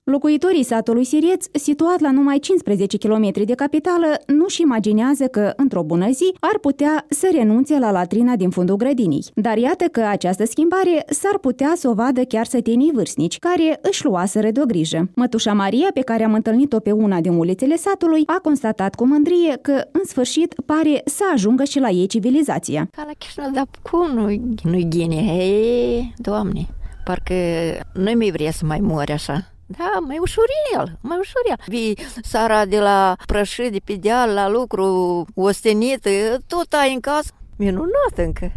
Locuitorii satului Sirieț, situat la numai 15 km de capitală, nu-și imaginează că, într-o bună zi, ar putea să renunțe la latrina din fundul grădinii. Dar iată că această schimbare s-ar putea să o vadă chiar sătenii vârstnici, care își luaseră de o grijă. Mătușa Maria, pe care am întâlnit-o pe una din ulițele satului, a constatat cu mândrie că, în sfârșit, pare să ajungă și la ei civilizația. Ca la Chișinău, dar cum nu-i ghine? Hei, Doamne, parcă nu mi-e vrea să mai mori așa. Da, mai ușurel. Vii seara de la prășit, de pe deal, la lucru, ostenită, tot ai în casă. Minunat încă.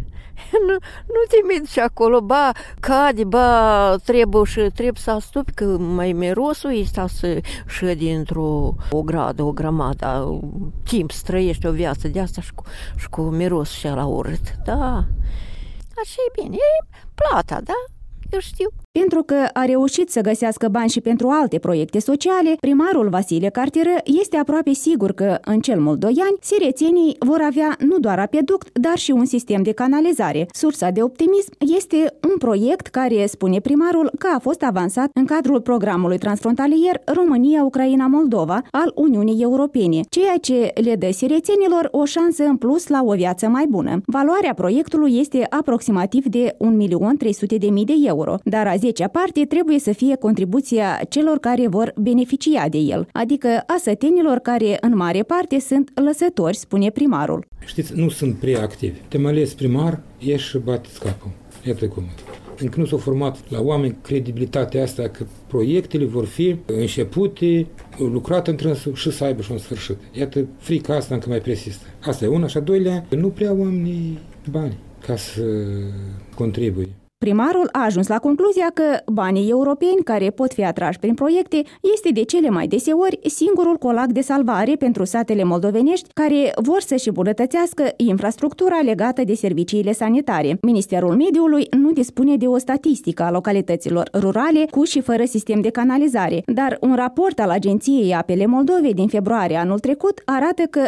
Nu te mergi acolo, ba cade, ba trebuie să astupi, că mai mirosul ăsta să ședi într-o gradă, o grămadă, timp să trăiești o viață de asta și cu mirosul și la urât. Da, așa e bine, e plata, da? Eu știu. Pentru că a reușit să găsească bani și pentru alte proiecte sociale, primarul Vasile Cartieră este aproape sigur că, în cel mult 2 ani, sirețenii vor avea nu doar apeduct, dar și un sistem de canalizare. Sursa de optimism este un proiect care, spune primarul, că a fost avansat în cadrul programului transfrontalier România-Ucraina-Moldova al Uniunii Europene, ceea ce le dă sirețenilor o șansă în plus la o viață mai bună. Valoarea proiectului este aproximativ de 1.300.000 de euro, dar a 10-a parte trebuie să fie contribuția celor care vor beneficia de el, adică a sătenilor care în mare parte sunt lăsători, spune primarul. Știți, nu sunt prea activi. Te-am ales primar, ieși și bateți capul. Iată cum. Încă nu s-a format la oameni credibilitatea asta că proiectele vor fi începute, lucrate întrânsul și să aibă și un sfârșit. Iată, frica asta încă mai persistă. Asta e una și a doilea, nu prea oamenii bani ca să contribuie. Primarul a ajuns la concluzia că banii europeni care pot fi atrași prin proiecte este de cele mai deseori singurul colac de salvare pentru satele moldovenești care vor să-și îmbunătățească infrastructura legată de serviciile sanitare. Ministerul Mediului nu dispune de o statistică a localităților rurale cu și fără sistem de canalizare, dar un raport al Agenției Apele Moldovei din februarie anul trecut arată că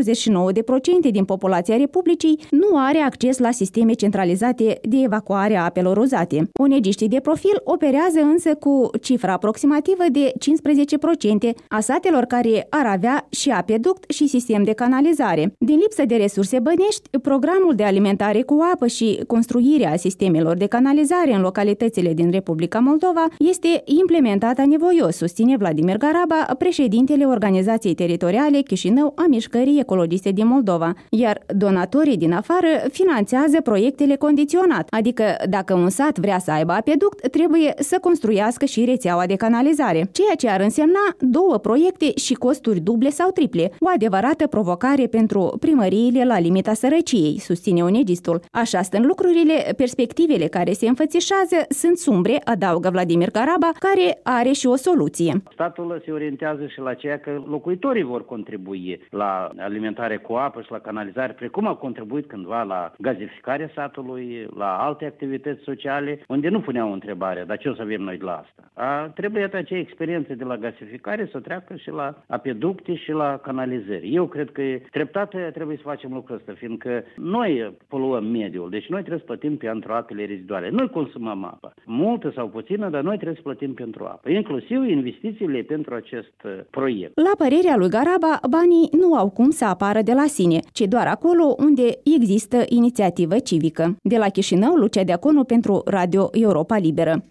49% din populația Republicii nu are acces la sisteme centralizate de evacuare a apelor uzate. ONG-știi de profil operează însă cu cifra aproximativă de 15% a satelor care ar avea și apeduct și sistem de canalizare. Din lipsă de resurse bănești, programul de alimentare cu apă și construirea sistemelor de canalizare în localitățile din Republica Moldova este implementat anevoios, susține Vladimir Garaba, președintele Organizației Teritoriale Chișinău a Mișcării Ecologiste din Moldova, iar donatorii din afară finanțează proiectele condiționat, adică dacă un sat vrea să aibă apeduct, trebuie să construiască și rețeaua de canalizare, ceea ce ar însemna 2 proiecte și costuri duble sau triple, o adevărată provocare pentru primăriile la limita sărăciei, susține ONG-istul. Așa stând lucrurile, perspectivele care se înfățișează sunt sumbre, adaugă Vladimir Garaba, care are și o soluție. Statul se orientează și la ceea că locuitorii vor contribui la alimentare cu apă și la canalizare, precum au contribuit cândva la gazificarea satului, la alte activități sociale, unde nu puneau întrebarea, dar ce o să avem noi de la asta? Trebuie acea experiență de la gasificare să treacă și la apeducte și la canalizări. Eu cred că treptat trebuie să facem lucrul ăsta, fiindcă noi poluăm mediul, deci noi trebuie să plătim pentru apele reziduale. Noi consumăm apă, multă sau puțină, dar noi trebuie să plătim pentru apă, inclusiv investițiile pentru acest proiect. La părerea lui Garaba, banii nu au cum să apară de la sine, ci doar acolo unde există inițiativă civică. De la Chișinău, Lucia Deaconu pentru Radio Europa Liberă.